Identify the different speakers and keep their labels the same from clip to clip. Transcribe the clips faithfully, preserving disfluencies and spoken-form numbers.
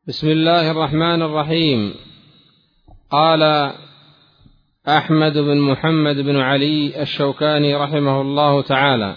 Speaker 1: بسم الله الرحمن الرحيم. قال أحمد بن محمد بن علي الشوكاني رحمه الله تعالى: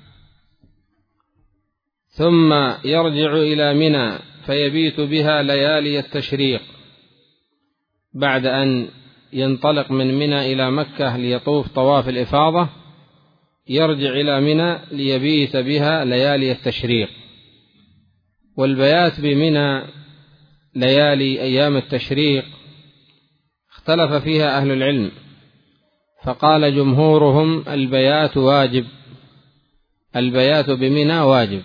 Speaker 1: ثم يرجع إلى منى فيبيت بها ليالي التشريق، بعد أن ينطلق من منى إلى مكة ليطوف طواف الإفاضة يرجع إلى منى ليبيت بها ليالي التشريق. والبيات بمنى ليالي أيام التشريق اختلف فيها أهل العلم، فقال جمهورهم البيات واجب، البيات بمنى واجب.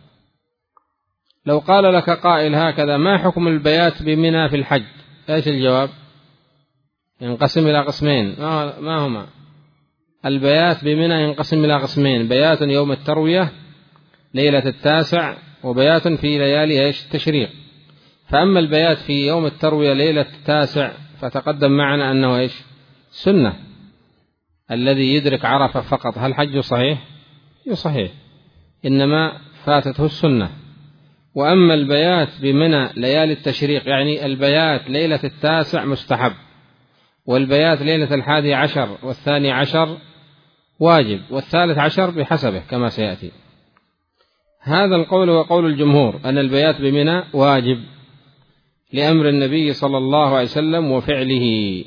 Speaker 1: لو قال لك قائل هكذا: ما حكم البيات بمنى في الحج؟ ايش الجواب؟ ينقسم إلى قسمين. ما هما؟ البيات بمنى ينقسم إلى قسمين: بيات يوم التروية ليلة التاسع، وبيات في ليالي ايش التشريق. فأما البيات في يوم التروية ليلة التاسع فتقدم معنا أنه ايش سنة، الذي يدرك عرفة فقط هل حج صحيح؟ صحيح، إنما فاتته السنة. وأما البيات بمنى ليالي التشريق يعني البيات ليلة التاسع مستحب، والبيات ليلة الحادي عشر والثاني عشر واجب، والثالث عشر بحسبه كما سيأتي. هذا القول هو قول الجمهور أن البيات بمنى واجب لأمر النبي صلى الله عليه وسلم وفعله.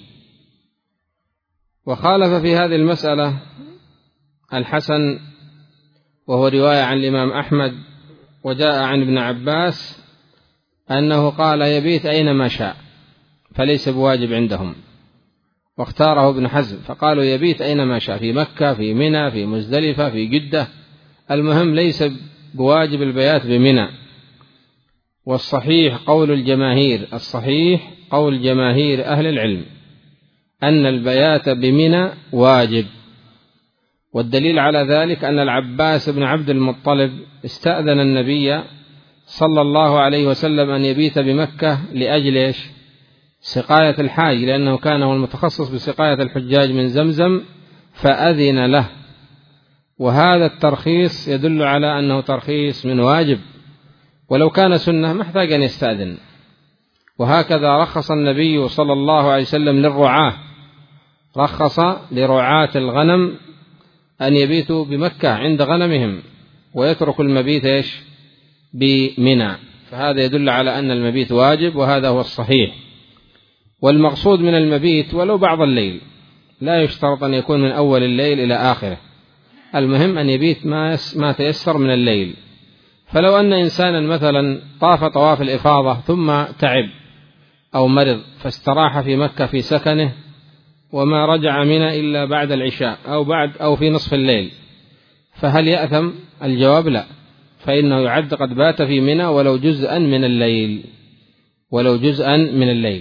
Speaker 1: وخالف في هذه المسألة الحسن، وهو رواية عن الإمام أحمد، وجاء عن ابن عباس أنه قال يبيت أينما شاء فليس بواجب عندهم، واختاره ابن حزم فقالوا يبيت أينما شاء، في مكة، في منى، في مزدلفة، في جدة، المهم ليس بواجب البيات بمنى. والصحيح قول الجماهير، الصحيح قول جماهير أهل العلم أن البيات بمنى واجب. والدليل على ذلك أن العباس بن عبد المطلب استأذن النبي صلى الله عليه وسلم أن يبيت بمكة لأجل إيش؟ سقاية الحاج، لأنه كان هو المتخصص بسقاية الحجاج من زمزم فأذن له. وهذا الترخيص يدل على أنه ترخيص من واجب، ولو كان سنة ما احتاج أن يستأذن. وهكذا رخص النبي صلى الله عليه وسلم للرعاة، رخص لرعاة الغنم أن يبيتوا بمكة عند غنمهم ويتركوا المبيت إيش؟ بمنى. فهذا يدل على أن المبيت واجب، وهذا هو الصحيح. والمقصود من المبيت ولو بعض الليل، لا يشترط أن يكون من أول الليل إلى آخره، المهم أن يبيت ما تيسر من الليل. فلو أن إنسانا مثلا طاف طواف الإفاضة ثم تعب أو مرض فاستراح في مكة في سكنه وما رجع منى إلا بعد العشاء أو بعد أو في نصف الليل، فهل يأثم؟ الجواب لا، فإنه يعد قد بات في منى ولو جزءا من الليل، ولو جزءا من الليل.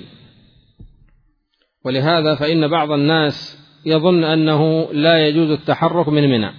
Speaker 1: ولهذا فإن بعض الناس يظن أنه لا يجوز التحرك من منى،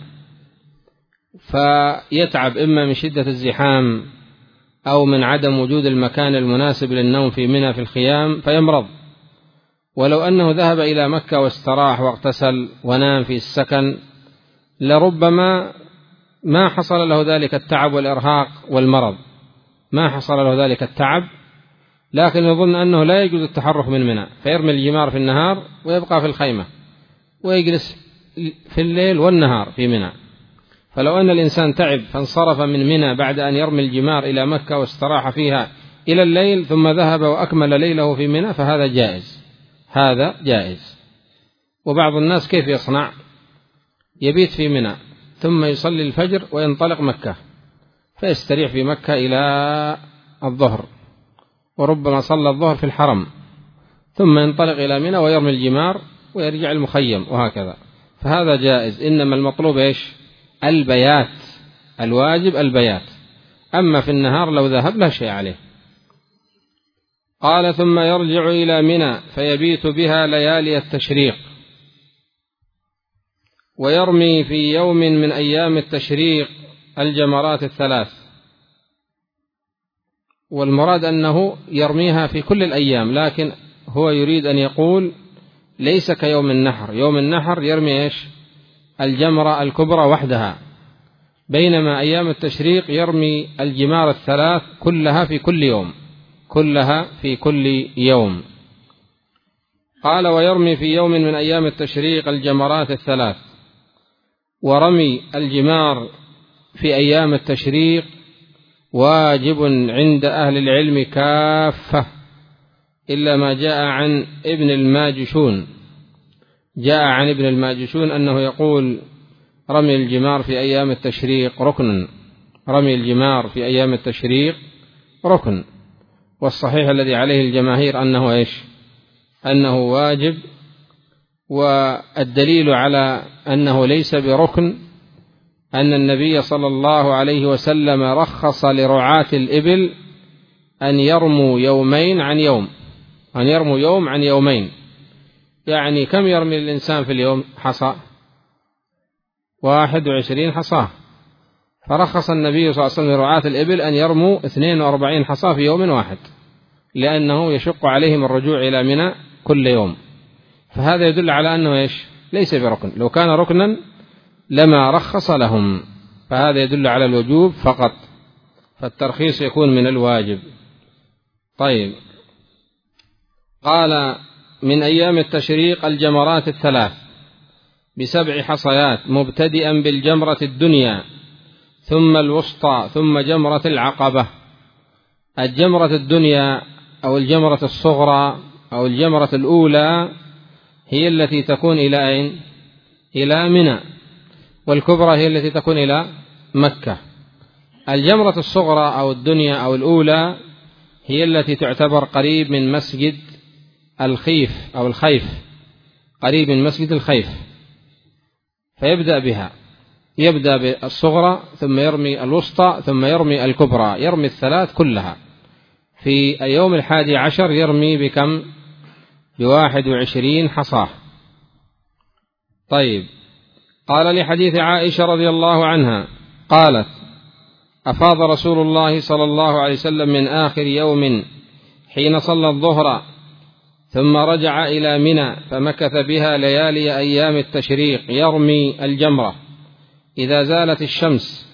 Speaker 1: فيتعب إما من شدة الزحام أو من عدم وجود المكان المناسب للنوم في منى في الخيام فيمرض. ولو أنه ذهب إلى مكة واستراح واغتسل ونام في السكن لربما ما حصل له ذلك التعب والإرهاق والمرض، ما حصل له ذلك التعب، لكن يظن أنه لا يجوز التحرك من منى فيرمي الجمار في النهار ويبقى في الخيمة ويجلس في الليل والنهار في منى. فلو أن الإنسان تعب فانصرف من منى بعد أن يرمي الجمار إلى مكة واستراح فيها إلى الليل ثم ذهب وأكمل ليله في منى فهذا جائز، هذا جائز. وبعض الناس كيف يصنع؟ يبيت في منى ثم يصلي الفجر وينطلق مكة فيستريح في مكة إلى الظهر، وربما صلى الظهر في الحرم ثم ينطلق إلى منى ويرمي الجمار ويرجع المخيم وهكذا، فهذا جائز. إنما المطلوب إيش؟ البيات، الواجب البيات. أما في النهار لو ذهب لا شيء عليه. قال ثم يرجع إلى منى فيبيت بها ليالي التشريق، ويرمي في يوم من أيام التشريق الجمرات الثلاث. والمراد أنه يرميها في كل الأيام، لكن هو يريد أن يقول ليس كيوم النحر، يوم النحر يرمي إيش؟ الجمرة الكبرى وحدها، بينما أيام التشريق يرمي الجمار الثلاث كلها في كل يوم، كلها في كل يوم. قال ويرمي في يوم من أيام التشريق الجمرات الثلاث. ورمي الجمار في أيام التشريق واجب عند أهل العلم كافة إلا ما جاء عن ابن الماجشون. جاء عن ابن الماجشون أنه يقول رمي الجمار في أيام التشريق ركن، رمي الجمار في أيام التشريق ركن، والصحيح الذي عليه الجماهير أنه إيش؟ أنه واجب. والدليل على أنه ليس بركن أن النبي صلى الله عليه وسلم رخص لرعاة الإبل أن يرموا يومين عن يوم، أن يرموا يوم عن يومين. يعني كم يرمي الإنسان في اليوم حصى؟ واحد وعشرين حصاه. فرخص النبي صلى الله عليه وسلم لرعاة الإبل أن يرموا اثنين وأربعين حصاه في يوم واحد، لأنه يشق عليهم الرجوع إلى منى كل يوم. فهذا يدل على أنه إيش؟ ليس بركن. لو كان ركنا لما رخص لهم، فهذا يدل على الوجوب فقط، فالترخيص يكون من الواجب. طيب، قال من أيام التشريق الجمرات الثلاث بسبع حصيات مبتدئا بالجمرة الدنيا ثم الوسطى ثم جمرة العقبة. الجمرة الدنيا أو الجمرة الصغرى أو الجمرة الأولى هي التي تكون إلى أين؟ إلى منى، والكبرى هي التي تكون إلى مكة. الجمرة الصغرى أو الدنيا أو الأولى هي التي تعتبر قريب من مسجد الخيف أو الخيف، قريب من مسجد الخيف، فيبدأ بها، يبدأ بالصغرى ثم يرمي الوسطى ثم يرمي الكبرى، يرمي الثلاث كلها. في اليوم الحادي عشر يرمي بكم؟ بواحد وعشرين حصاه. طيب، قال لحديث عائشة رضي الله عنها قالت أفاض رسول الله صلى الله عليه وسلم من آخر يوم حين صلى الظهر ثم رجع إلى منى فمكث بها ليالي أيام التشريق يرمي الجمرة إذا زالت الشمس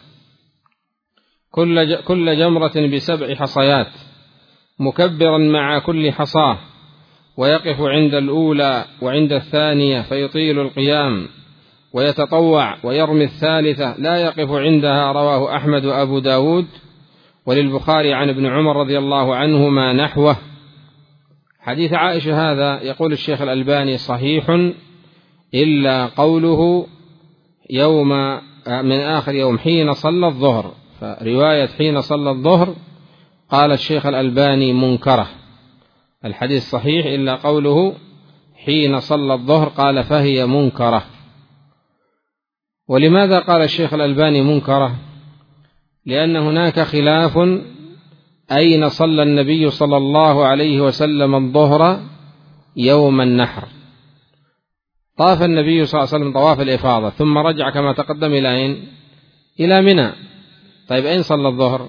Speaker 1: كل جمرة بسبع حصيات مكبرا مع كل حصاه، ويقف عند الأولى وعند الثانية فيطيل القيام ويتطوع ويرمي الثالثة لا يقف عندها. رواه أحمد وأبو داود، وللبخاري عن ابن عمر رضي الله عنهما نحوه. حديث عائشة هذا يقول الشيخ الألباني صحيح إلا قوله يوم من آخر يوم حين صلى الظهر، فرواية حين صلى الظهر قال الشيخ الألباني منكرة. الحديث صحيح إلا قوله حين صلى الظهر قال فهي منكرة. ولماذا قال الشيخ الألباني منكرة؟ لأن هناك خلاف أين صلى النبي صلى الله عليه وسلم الظهر يوم النحر. طاف النبي صلى الله عليه وسلم طواف الإفاضة ثم رجع كما تقدم إلى أين؟ إلى منى. طيب، أين صلى الظهر؟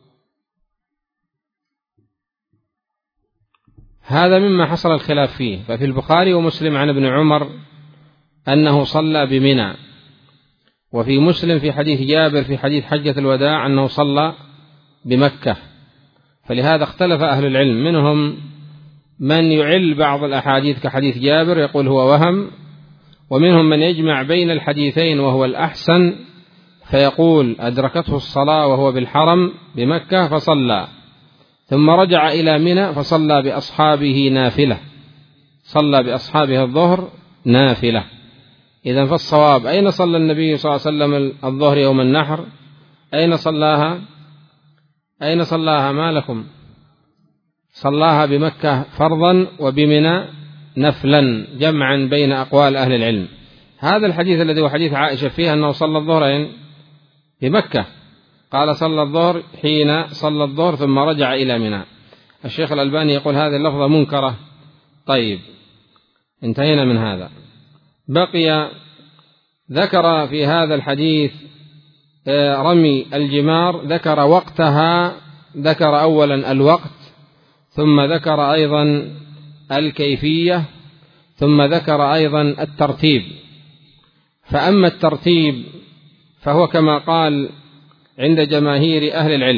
Speaker 1: هذا مما حصل الخلاف فيه. ففي البخاري ومسلم عن ابن عمر أنه صلى بمنى، وفي مسلم في حديث جابر في حديث حجة الوداع أنه صلى بمكة. فلهذا اختلف أهل العلم، منهم من يعل بعض الأحاديث كحديث جابر يقول هو وهم، ومنهم من يجمع بين الحديثين وهو الأحسن فيقول أدركته الصلاة وهو بالحرم بمكة فصلى، ثم رجع إلى منى فصلى بأصحابه نافلة، صلى بأصحابه الظهر نافلة. إذن فالصواب أين صلى النبي صلى الله عليه وسلم الظهر يوم النحر؟ أين صلاها؟ أين صلاها؟ ما لكم؟ صلاها بمكة فرضا وبمنى نفلا، جمعا بين أقوال أهل العلم. هذا الحديث الذي هو حديث عائشة فيه أنه صلى الظهر بمكة، قال صلى الظهر حين صلى الظهر ثم رجع إلى منى. الشيخ الألباني يقول هذه اللفظة منكرة. طيب، انتهينا من هذا. بقي ذكر في هذا الحديث رمي الجمار، ذكر وقتها، ذكر أولا الوقت، ثم ذكر أيضا الكيفية، ثم ذكر أيضا الترتيب. فأما الترتيب فهو كما قال عند جماهير أهل العلم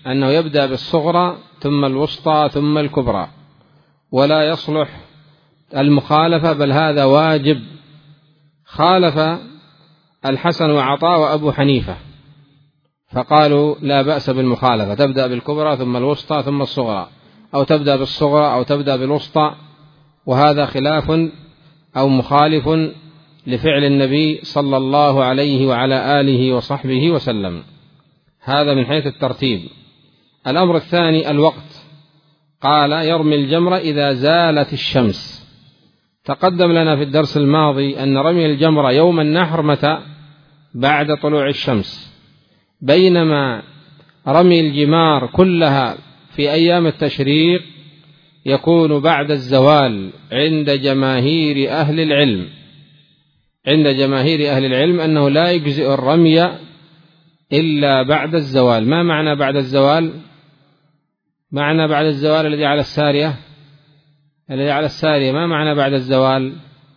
Speaker 1: أنه يبدأ بالصغرى ثم الوسطى ثم الكبرى، ولا يصلح المخالفة، بل هذا واجب. خالف الحسن وعطاء وأبو حنيفة فقالوا لا بأس بالمخالفة، تبدأ بالكبرى ثم الوسطى ثم الصغرى، أو تبدأ بالصغرى أو تبدأ بالوسطى، وهذا خلاف أو مخالف لفعل النبي صلى الله عليه وعلى آله وصحبه وسلم. هذا من حيث الترتيب. الأمر الثاني الوقت، قال يرمي الجمرة إذا زالت الشمس. تقدم لنا في الدرس الماضي أن رمي الجمرة يوم النحر متى؟ بعد طلوع الشمس، بينما رمي الجمار كلها في أيام التشريق يكون بعد الزوال عند جماهير أهل العلم. عند جماهير أهل العلم أنه لا يجزئ الرمي إلا بعد الزوال. ما معنى بعد الزوال؟ معنى بعد الزوال الذي على السارية، الذي على السارية ما معنى بعد الزوال؟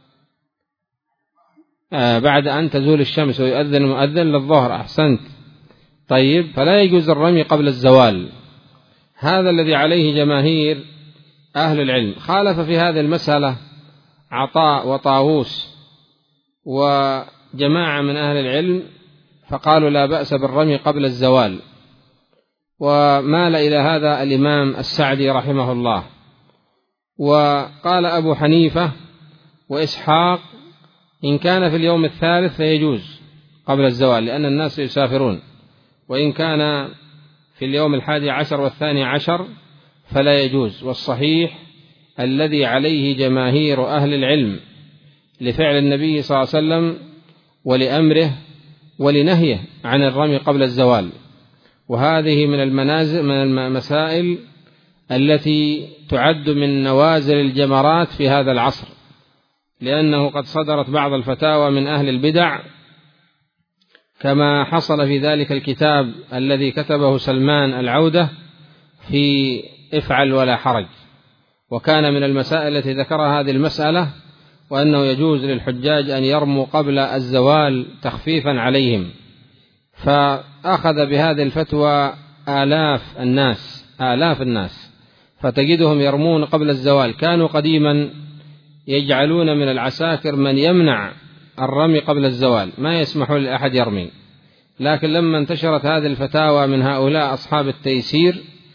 Speaker 1: آه بعد أن تزول الشمس ويؤذن المؤذن للظهر. أحسنت. طيب، فلا يجوز الرمي قبل الزوال، هذا الذي عليه جماهير أهل العلم. خالف في هذه المسألة عطاء وطاووس وجماعة من أهل العلم، فقالوا لا بأس بالرمي قبل الزوال، ومال إلى هذا الإمام السعدي رحمه الله. وقال أبو حنيفة وإسحاق إن كان في اليوم الثالث فيجوز قبل الزوال لأن الناس يسافرون، وإن كان في اليوم الحادي عشر والثاني عشر فلا يجوز. والصحيح الذي عليه جماهير أهل العلم لفعل النبي صلى الله عليه وسلم ولأمره ولنهيه عن الرمي قبل الزوال. وهذه من المنازل من المسائل التي تعد من نوازل الجمرات في هذا العصر، لأنه قد صدرت بعض الفتاوى من أهل البدع، كما حصل في ذلك الكتاب الذي كتبه سلمان العودة في افعل ولا حرج. وكان من المسائل التي ذكرها هذه المسألة، وأنه يجوز للحجاج أن يرموا قبل الزوال تخفيفا عليهم. فأخذ بهذه الفتوى آلاف الناس آلاف الناس فتجدهم يرمون قبل الزوال. كانوا قديما يجعلون من العساكر من يمنع الرمي قبل الزوال، ما يسمحون لأحد يرمي. لكن لما انتشرت هذه الفتاوى من هؤلاء أصحاب التيسير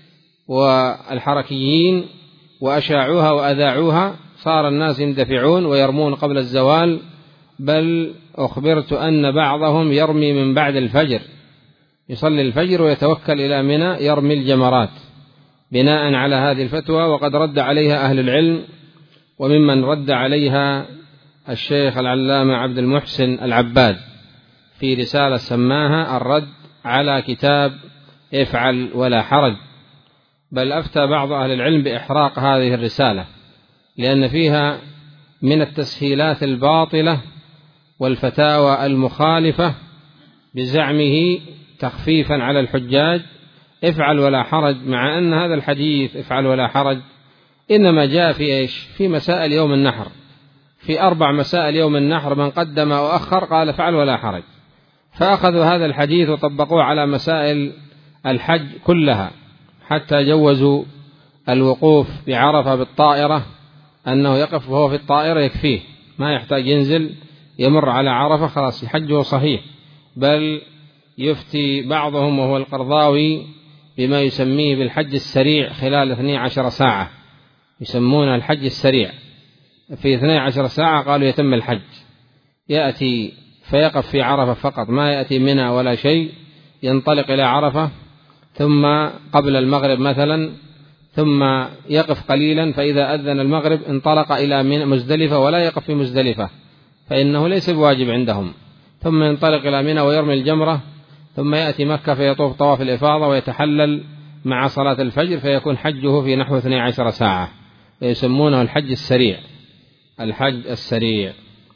Speaker 1: والحركيين وأشاعوها وأذاعوها، صار الناس يندفعون ويرمون قبل الزوال. بل أخبرت أن بعضهم يرمي من بعد الفجر، يصلي الفجر ويتوكل إلى منى يرمي الجمرات بناء على هذه الفتوى. وقد رد عليها أهل العلم، وممن رد عليها الشيخ العلامة عبد المحسن العباد في رسالة سماها الرد على كتاب افعل ولا حرج. بل أفتى بعض أهل العلم بإحراق هذه الرسالة، لأن فيها من التسهيلات الباطلة والفتاوى المخالفة بزعمه تخفيفا على الحجاج افعل ولا حرج، مع أن هذا الحديث افعل ولا حرج إنما جاء في إيش؟ في مسائل يوم النحر، في أربع مسائل يوم النحر من قدم وأخر قال افعل ولا حرج. فأخذوا هذا الحديث وطبقوه على مسائل الحج كلها، حتى جوزوا الوقوف بعرفة بالطائرة، أنه يقف وهو في الطائرة يكفيه، ما يحتاج ينزل يمر على عرفة، خلاص حجه صحيح. بل يفتي بعضهم وهو القرضاوي بما يسميه بالحج السريع خلال اثنتي عشرة ساعة، يسمونه الحج السريع. في اثنتي عشرة ساعة قالوا يتم الحج، يأتي فيقف في عرفة فقط، ما يأتي منى ولا شيء، ينطلق إلى عرفة ثم قبل المغرب مثلا، ثم يقف قليلا، فإذا أذن المغرب انطلق إلى مزدلفة ولا يقف في مزدلفة فإنه ليس بواجب عندهم، ثم ينطلق إلى منى ويرمي الجمرة، ثم يأتي مكة فيطوف طواف الإفاضة ويتحلل مع صلاة الفجر، فيكون حجه في نحو اثنتي عشرة ساعة، يسمونه الحج السريع. الحج السريع.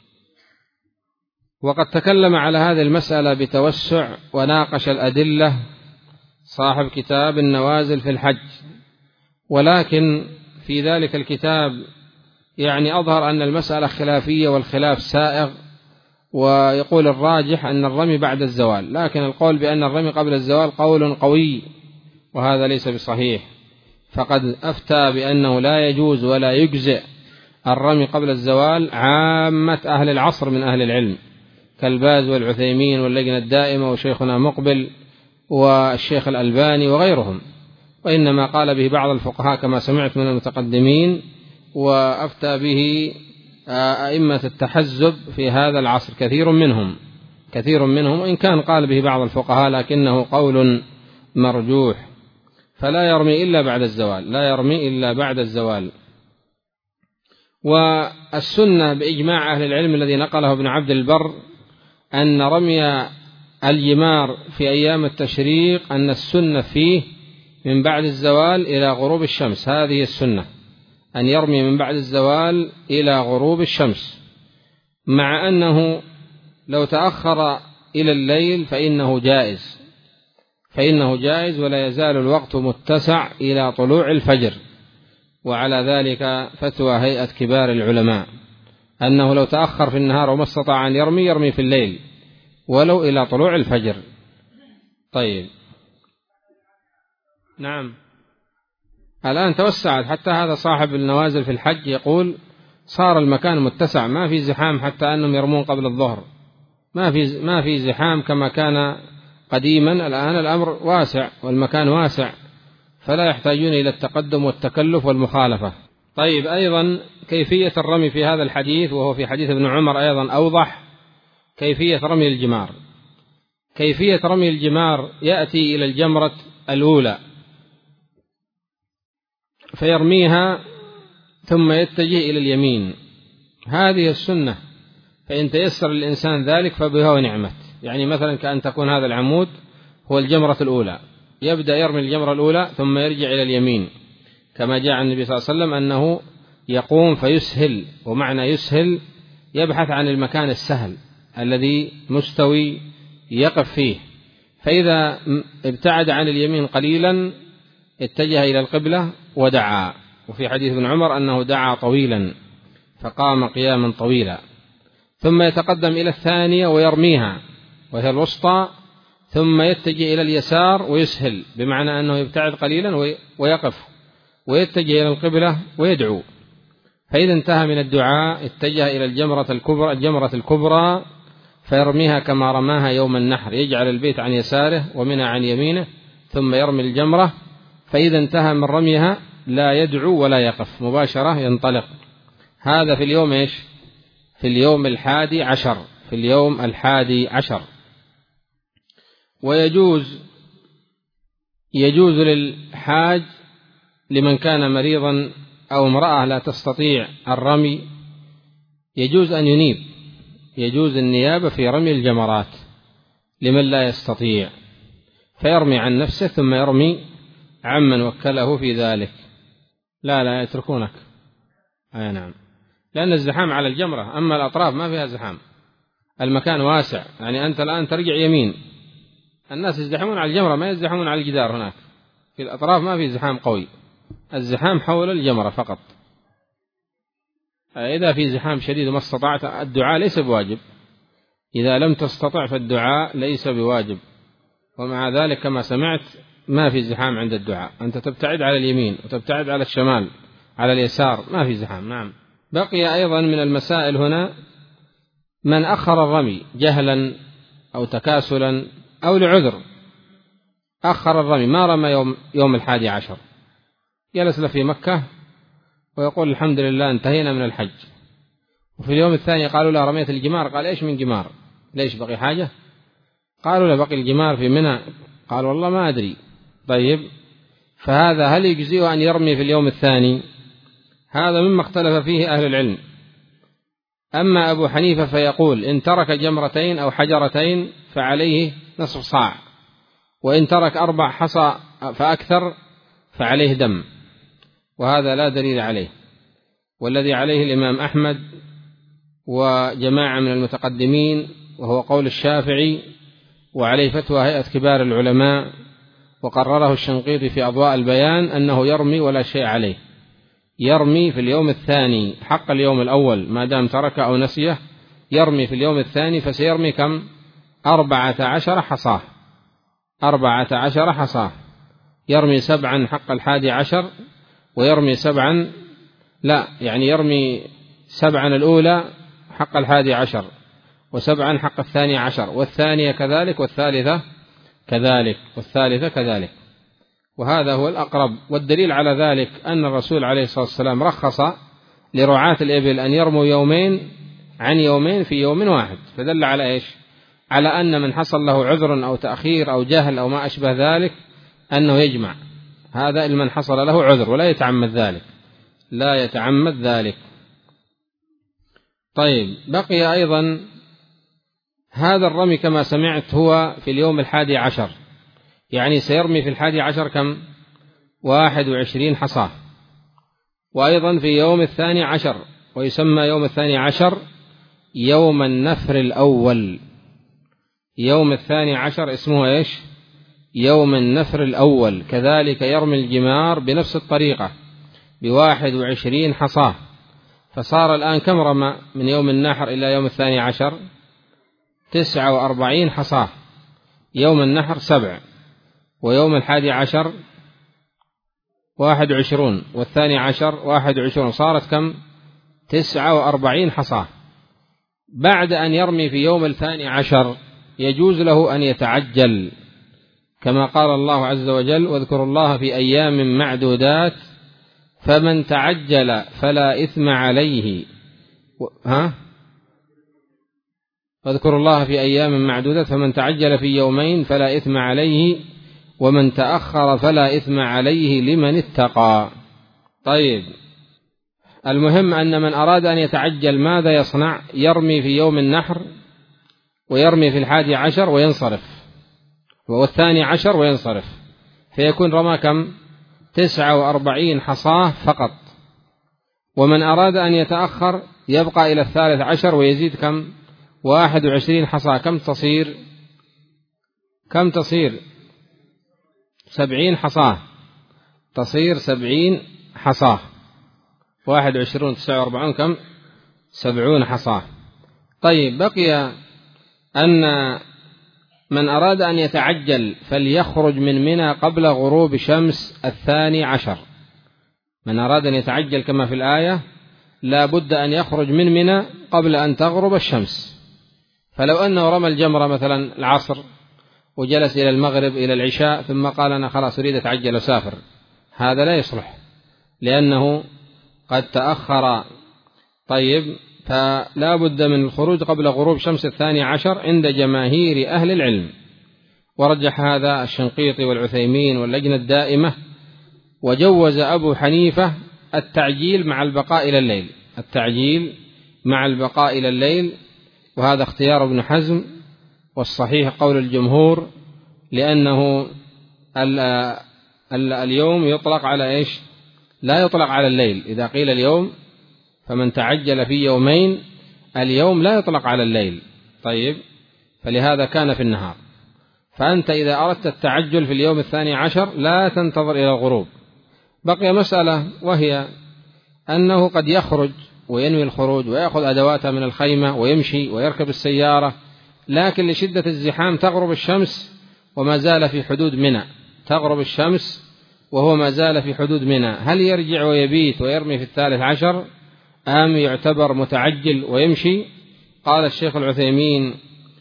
Speaker 1: وقد تكلم على هذه المسألة بتوسع وناقش الأدلة صاحب كتاب النوازل في الحج، ولكن في ذلك الكتاب يعني أظهر أن المسألة خلافية والخلاف سائغ، ويقول الراجح أن الرمي بعد الزوال، لكن القول بأن الرمي قبل الزوال قول قوي وهذا ليس بصحيح، فقد أفتى بأنه لا يجوز ولا يجزئ الرمي قبل الزوال عامة أهل العصر من أهل العلم كالباز والعثيمين واللجنة الدائمة وشيخنا مقبل والشيخ الألباني وغيرهم، وإنما قال به بعض الفقهاء كما سمعت من المتقدمين، وأفتى به أئمة التحزب في هذا العصر كثير منهم كثير منهم وإن كان قال به بعض الفقهاء لكنه قول مرجوح، فلا يرمي إلا بعد الزوال لا يرمي إلا بعد الزوال. والسنة بإجماع أهل العلم الذي نقله ابن عبد البر أن رمي الجمار في أيام التشريق أن السنة فيه من بعد الزوال إلى غروب الشمس، هذه السنة أن يرمي من بعد الزوال إلى غروب الشمس، مع أنه لو تأخر إلى الليل فإنه جائز فإنه جائز ولا يزال الوقت متسع إلى طلوع الفجر. وعلى ذلك فتوى هيئة كبار العلماء أنه لو تأخر في النهار وما استطاع أن يرمي يرمي في الليل ولو إلى طلوع الفجر. طيب نعم، الآن توسعت حتى هذا صاحب النوازل في الحج يقول صار المكان متسع، ما في زحام حتى أنهم يرمون قبل الظهر، ما في ما في زحام كما كان قديما، الآن الأمر واسع والمكان واسع فلا يحتاجون إلى التقدم والتكلف والمخالفة. طيب أيضا كيفية الرمي في هذا الحديث، وهو في حديث ابن عمر أيضا أوضح، كيفية رمي الجمار. كيفية رمي الجمار يأتي إلى الجمرة الأولى فيرميها ثم يتجه إلى اليمين، هذه السنة، فإن تيسر الإنسان ذلك فبها ونعمت. يعني مثلا كأن تكون هذا العمود هو الجمرة الأولى، يبدأ يرمي الجمرة الأولى ثم يرجع إلى اليمين، كما جاء عن النبي صلى الله عليه وسلم أنه يقوم فيسهل، ومعنى يسهل يبحث عن المكان السهل الذي مستوي يقف فيه، فإذا ابتعد عن اليمين قليلا اتجه إلى القبلة ودعا. وفي حديث ابن عمر أنه دعا طويلا فقام قياما طويلا، ثم يتقدم إلى الثانية ويرميها وهي الوسطى، ثم يتجه إلى اليسار ويسهل، بمعنى أنه يبتعد قليلا ويقف ويتجه إلى القبلة ويدعو، فإذا انتهى من الدعاء اتجه إلى الجمرة الكبرى الجمرة الكبرى فيرميها كما رماها يوم النحر، يجعل البيت عن يساره ومنها عن يمينه ثم يرمي الجمرة، فإذا انتهى من رميها لا يدعو ولا يقف، مباشرة ينطلق. هذا في اليوم إيش؟ في اليوم الحادي عشر في اليوم الحادي عشر. ويجوز يجوز للحاج لمن كان مريضا أو امرأة لا تستطيع الرمي يجوز أن ينيب، يجوز النيابة في رمي الجمرات لمن لا يستطيع، فيرمي عن نفسه ثم يرمي عمن وكله في ذلك. لا لا يتركونك، أي نعم، لأن الزحام على الجمرة، أما الأطراف ما فيها زحام، المكان واسع. يعني أنت الآن ترجع يمين، الناس يزدحمون على الجمرة ما يزدحمون على الجدار، هناك في الأطراف ما في زحام قوي، الزحام حول الجمرة فقط. إذا في زحام شديد وما استطعت الدعاء ليس بواجب، إذا لم تستطع فالدعاء ليس بواجب، ومع ذلك كما سمعت ما في زحام عند الدعاء، أنت تبتعد على اليمين وتبتعد على الشمال على اليسار، ما في زحام. نعم. بقي أيضا من المسائل هنا من أخر الرمي جهلا أو تكاسلا أو لعذر، أخر الرمي ما رمى يوم, يوم الحادي عشر، جلس له في مكة ويقول الحمد لله انتهينا من الحج، وفي اليوم الثاني قالوا له رميت الجمار، قال إيش من جمار، ليش بقي حاجة؟ قالوا له بقي الجمار في منى، قال والله ما أدري. طيب فهذا هل يجزئه أن يرمي في اليوم الثاني؟ هذا مما اختلف فيه أهل العلم. أما أبو حنيفة فيقول إن ترك جمرتين أو حجرتين فعليه نصف صاع، وإن ترك أربع حصى فأكثر فعليه دم، وهذا لا دليل عليه. والذي عليه الإمام أحمد وجماعة من المتقدمين وهو قول الشافعي، وعليه فتوى هيئة كبار العلماء وقرره الشنقيطي في أضواء البيان، أنه يرمي ولا شيء عليه، يرمي في اليوم الثاني حق اليوم الأول ما دام ترك أو نسيه، يرمي في اليوم الثاني، فسيرمي كم؟ أربعة عشر حصاه أربعة عشر حصاه يرمي سبعا حق الحادي عشر ويرمي سبعا، لا يعني يرمي سبعا الأولى حق الحادي عشر وسبعا حق الثاني عشر، والثانية كذلك والثالثة كذلك والثالثة كذلك. وهذا هو الأقرب. والدليل على ذلك أن الرسول عليه الصلاة والسلام رخص لرعاة الإبل أن يرموا يومين عن يومين في يوم واحد، فدل على إيش؟ على أن من حصل له عذر أو تأخير أو جهل أو ما أشبه ذلك أنه يجمع، هذا من حصل له عذر ولا يتعمد ذلك، لا يتعمد ذلك. طيب، بقي أيضا هذا الرمي كما سمعت هو في اليوم الحادي عشر، يعني سيرمي في الحادي عشر كم؟ واحد وعشرين حصاة. وأيضا في يوم الثاني عشر، ويسمى يوم الثاني عشر يوم النفر الأول. يوم الثاني عشر اسمه إيش؟ يوم النفر الأول. كذلك يرمي الجمار بنفس الطريقة بواحد وعشرين حصاة. فصار الآن كم رمى من يوم النحر إلى يوم الثاني عشر؟ تسعة وأربعين حصاة. يوم النحر سبع، ويوم الحادي عشر واحد وعشرون، والثاني عشر واحد وعشرون، صارت كم؟ تسعة وأربعين حصاة. بعد أن يرمي في يوم الثاني عشر يجوز له أن يتعجل، كما قال الله عز وجل: واذكروا الله في أيام معدودات فمن تعجل فلا إثم عليه. ها؟ واذكروا الله في أيام معدودات فمن تعجل في يومين فلا إثم عليه ومن تأخر فلا إثم عليه لمن اتقى. طيب، المهم أن من أراد أن يتعجل ماذا يصنع؟ يرمي في يوم النحر ويرمي في الحادي عشر وينصرف، والثاني عشر وينصرف، فيكون رمى كم؟ تسعة وأربعين حصاة فقط. ومن أراد أن يتأخر يبقى إلى الثالث عشر ويزيد كم؟ واحد وعشرين حصاة. كم تصير؟ كم تصير؟ سبعين حصاة. تصير سبعين حصاة. واحد وعشرون تسعة وأربعون كم؟ سبعون حصاة. طيب، بقي أن من أراد أن يتعجل فليخرج من منى قبل غروب شمس الثاني عشر. من أراد أن يتعجل كما في الآية لا بد أن يخرج من منى قبل أن تغرب الشمس. فلو أنه رمى الجمرة مثلا العصر وجلس إلى المغرب إلى العشاء ثم قال أنا خلاص أريد أتعجل وسافر، هذا لا يصلح لأنه قد تأخر. طيب، فلا بد من الخروج قبل غروب شمس الثاني عشر عند جماهير أهل العلم، ورجح هذا الشنقيطي والعثيمين واللجنة الدائمة. وجوز أبو حنيفة التعجيل مع البقاء إلى الليل، التعجيل مع البقاء إلى الليل، وهذا اختيار ابن حزم، والصحيح قول الجمهور، لأنه ال ال اليوم يطلق على إيش؟ لا يطلق على الليل. إذا قيل اليوم فمن تعجل في يومين، اليوم لا يطلق على الليل. طيب، فلهذا كان في النهار. فأنت إذا أردت التعجل في اليوم الثاني عشر لا تنتظر إلى الغروب. بقي مسألة، وهي أنه قد يخرج وينوي الخروج ويأخذ أدواته من الخيمة ويمشي ويركب السيارة، لكن لشدة الزحام تغرب الشمس وما زال في حدود منى، تغرب الشمس وهو ما زال في حدود منى. هل يرجع ويبيت ويرمي في الثالث عشر أم يعتبر متعجل ويمشي؟ قال الشيخ العثيمين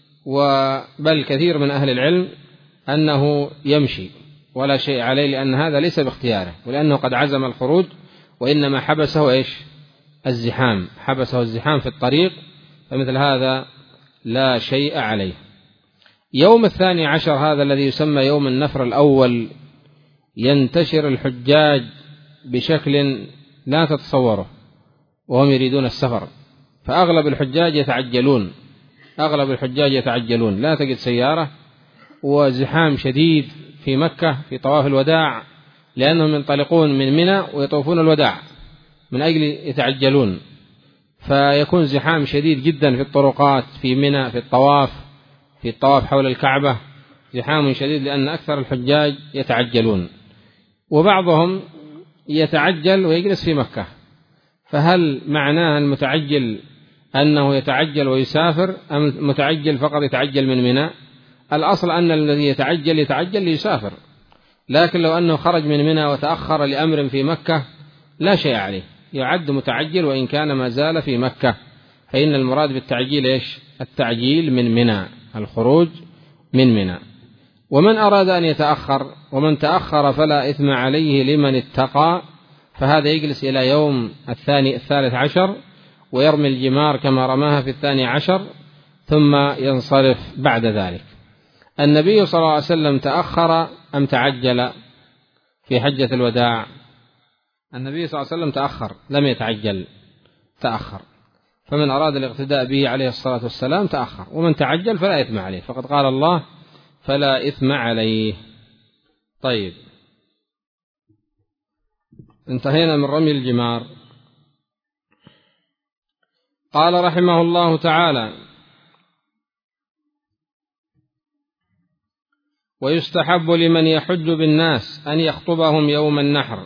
Speaker 1: وبل كثير من أهل العلم أنه يمشي ولا شيء عليه، لأن هذا ليس باختياره، ولأنه قد عزم الخروج، وإنما حبسه إيش؟ الزحام، حبسه الزحام في الطريق، فمثل هذا لا شيء عليه. يوم الثاني عشر هذا الذي يسمى يوم النفر الأول ينتشر الحجاج بشكل لا تتصوره، وهم يريدون السفر، فأغلب الحجاج يتعجلون، أغلب الحجاج يتعجلون، لا تجد سيارة، وزحام شديد في مكة في طواف الوداع، لأنهم ينطلقون من منى ويطوفون الوداع من أجل يتعجلون، فيكون زحام شديد جدا في الطرقات في منى، في الطواف في الطواف حول الكعبة زحام شديد، لأن أكثر الحجاج يتعجلون، وبعضهم يتعجل ويجلس في مكة. فهل معناه المتعجل أنه يتعجل ويسافر، أم متعجل فقط يتعجل من منى؟ الأصل أن الذي يتعجل يتعجل ليسافر، لكن لو أنه خرج من منى وتأخر لأمر في مكة لا شيء عليه، يعد متعجل وإن كان ما زال في مكة، فإن المراد بالتعجيل إيش؟ التعجيل من منى، الخروج من منى. ومن أراد أن يتأخر، ومن تأخر فلا إثم عليه لمن اتقى، فهذا يجلس إلى يوم الثاني الثالث عشر ويرمي الجمار كما رماها في الثاني عشر ثم ينصرف بعد ذلك. النبي صلى الله عليه وسلم تأخر أم تعجل في حجة الوداع؟ النبي صلى الله عليه وسلم تأخر، لم يتعجل، تأخر. فمن أراد الاقتداء به عليه الصلاة والسلام تأخر، ومن تعجل فلا إثم عليه، فقد قال الله فلا إثم عليه. طيب، انتهينا من رمي الجمار. قال رحمه الله تعالى: ويستحب لمن يحج بالناس أن يخطبهم يوم النحر،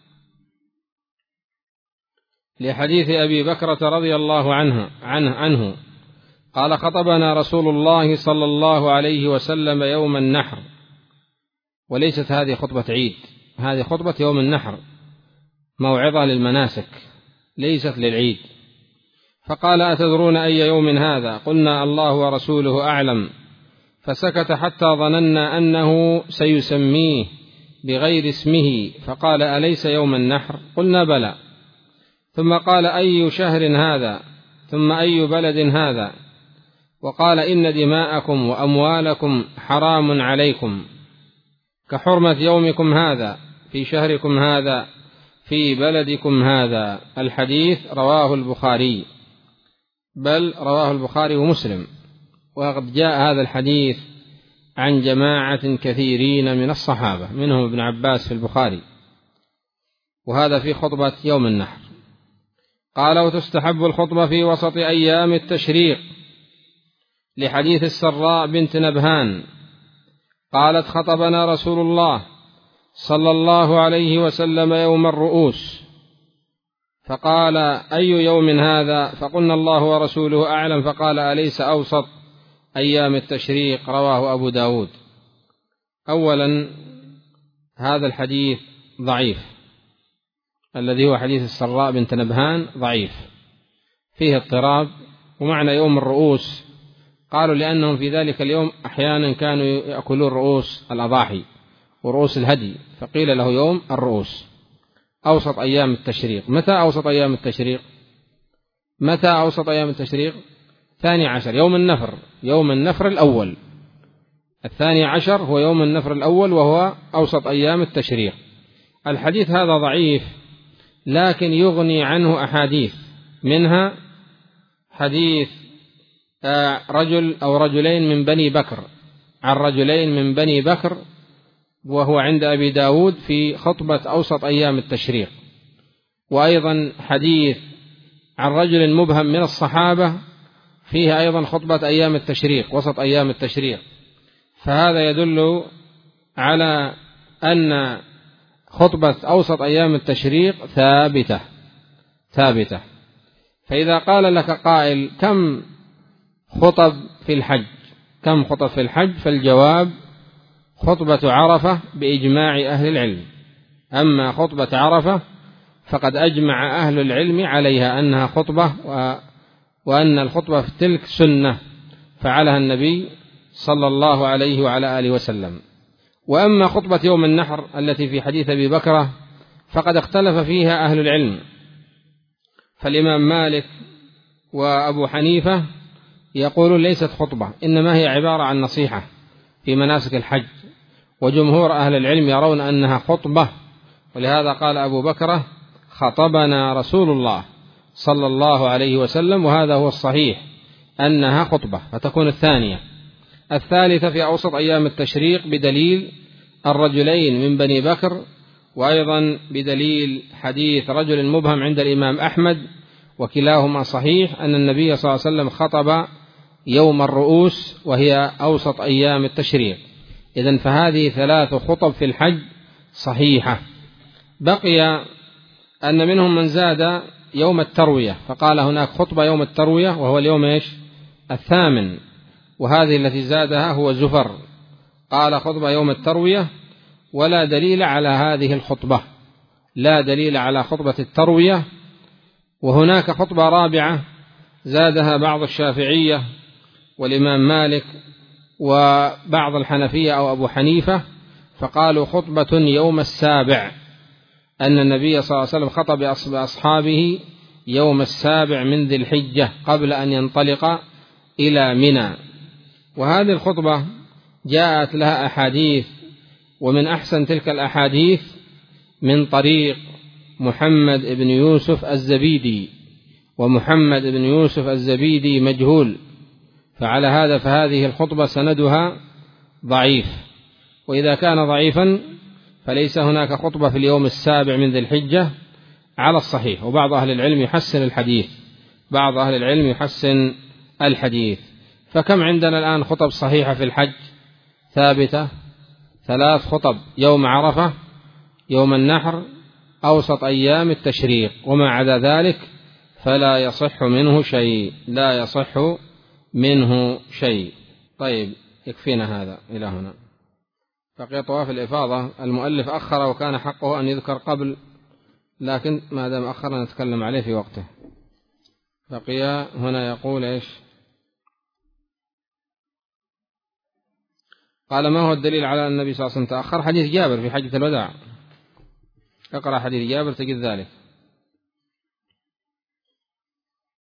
Speaker 1: لحديث أبي بكرة رضي الله عنه عنه, عنه قال: خطبنا رسول الله صلى الله عليه وسلم يوم النحر. وليست هذه خطبة عيد، هذه خطبة يوم النحر، موعظة للمناسك ليست للعيد. فقال: أتدرون أي يوم هذا؟ قلنا: الله ورسوله أعلم. فسكت حتى ظننا أنه سيسميه بغير اسمه، فقال: أليس يوم النحر؟ قلنا: بلى. ثم قال: أي شهر هذا؟ ثم أي بلد هذا؟ وقال: إن دماءكم وأموالكم حرام عليكم كحرمة يومكم هذا في شهركم هذا في بلدكم هذا. الحديث رواه البخاري، بل رواه البخاري ومسلم. وقد جاء هذا الحديث عن جماعة كثيرين من الصحابة، منهم ابن عباس في البخاري، وهذا في خطبة يوم النحر. قال: وتستحب الخطبة في وسط أيام التشريق، لحديث السراء بنت نبهان قالت: خطبنا رسول الله صلى الله عليه وسلم يوم الرؤوس، فقال: أي يوم هذا؟ فقلنا: الله ورسوله أعلم. فقال: أليس أوسط أيام التشريق؟ رواه أبو داود. أولا، هذا الحديث ضعيف، الذي هو حديث السراء بنت نبهان ضعيف، فيه اضطراب. ومعنى يوم الرؤوس قالوا لأنهم في ذلك اليوم أحيانا كانوا يأكلون رؤوس الأضاحي ورؤوس الهدي، فقيل له يوم الرؤوس. أوسط أيام التشريق، متى أوسط أيام التشريق؟ متى أوسط أيام التشريق؟ ثاني عشر، يوم النفر، يوم النفر الأول. الثاني عشر هو يوم النفر الأول، وهو أوسط أيام التشريق. الحديث هذا ضعيف، لكن يغني عنه أحاديث، منها حديث رجل أو رجلين من بني بكر، عن رجلين من بني بكر، وهو عند أبي داود في خطبة أوسط أيام التشريق. وأيضا حديث عن رجل مبهم من الصحابة، فيه أيضا خطبة أيام التشريق، وسط أيام التشريق. فهذا يدل على أن خطبة أوسط أيام التشريق ثابتة ثابتة. فإذا قال لك قائل: كم خطب في الحج؟ كم خطب في الحج؟ فالجواب: خطبة عرفة بإجماع أهل العلم. أما خطبة عرفة فقد أجمع أهل العلم عليها أنها خطبة، وأن الخطبة في تلك سنة فعلها النبي صلى الله عليه وعلى آله وسلم. وأما خطبة يوم النحر التي في حديث أبي بكرة فقد اختلف فيها أهل العلم، فالإمام مالك وأبو حنيفة يقولون ليست خطبة، إنما هي عبارة عن نصيحة في مناسك الحج، وجمهور أهل العلم يرون أنها خطبة. ولهذا قال أبو بكرة: خطبنا رسول الله صلى الله عليه وسلم، وهذا هو الصحيح أنها خطبة، فتكون الثانية. الثالثة في أوسط أيام التشريق بدليل الرجلين من بني بكر، وأيضا بدليل حديث رجل مبهم عند الإمام أحمد، وكلاهما صحيح أن النبي صلى الله عليه وسلم خطب يوم الرؤوس وهي أوسط أيام التشريق. إذن فهذه ثلاث خطب في الحج صحيحة. بقي أن منهم من زاد يوم التروية، فقال هناك خطبة يوم التروية وهو اليوم إيش؟ الثامن، وهذه التي زادها هو زفر، قال خطبة يوم التروية ولا دليل على هذه الخطبة، لا دليل على خطبة التروية. وهناك خطبة رابعة زادها بعض الشافعية والإمام مالك وبعض الحنفية أو أبو حنيفة، فقالوا خطبة يوم السابع، أن النبي صلى الله عليه وسلم خطب بأصحابه يوم السابع من ذي الحجة قبل أن ينطلق إلى منى. وهذه الخطبة جاءت لها أحاديث، ومن أحسن تلك الأحاديث من طريق محمد بن يوسف الزبيدي، ومحمد بن يوسف الزبيدي مجهول، فعلى هذا فهذه الخطبة سندها ضعيف. وإذا كان ضعيفا فليس هناك خطبة في اليوم السابع من ذي الحجة على الصحيح. وبعض أهل العلم يحسن الحديث، بعض أهل العلم يحسن الحديث. فكم عندنا الآن خطب صحيحة في الحج ثابتة؟ ثلاث خطب: يوم عرفة، يوم النحر، أوسط أيام التشريق، وما عدا ذلك فلا يصح منه شيء، لا يصح منه شيء. طيب، يكفينا هذا إلى هنا. بقي طواف الإفاضة. المؤلف أخر وكان حقه أن يذكر قبل، لكن ما دام أخر نتكلم عليه في وقته. بقي هنا يقول إيش؟ قال: ما هو الدليل على أن النبي صلى الله عليه وسلم تأخر؟ حديث جابر في حجة الوداع، اقرأ حديث جابر تجد ذلك.